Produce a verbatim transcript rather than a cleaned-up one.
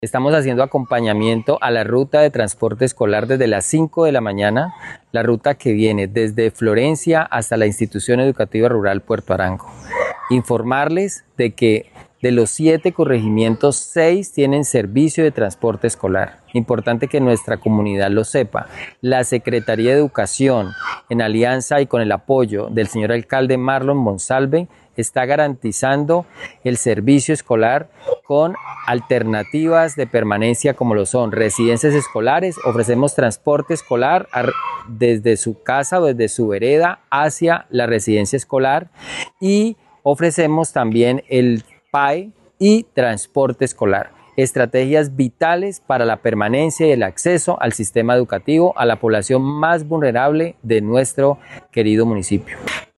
Estamos haciendo acompañamiento a la ruta de transporte escolar desde las cinco de la mañana, la ruta que viene desde Florencia hasta la Institución Educativa Rural Puerto Arango. Informarles de que de los siete corregimientos, seis tienen servicio de transporte escolar. Importante que nuestra comunidad lo sepa. La Secretaría de Educación, en alianza y con el apoyo del señor alcalde Marlon Monsalve, está garantizando el servicio escolar con alternativas de permanencia como lo son residencias escolares. Ofrecemos transporte escolar desde su casa o desde su vereda hacia la residencia escolar y ofrecemos también el P A E y transporte escolar. Estrategias vitales para la permanencia y el acceso al sistema educativo a la población más vulnerable de nuestro querido municipio.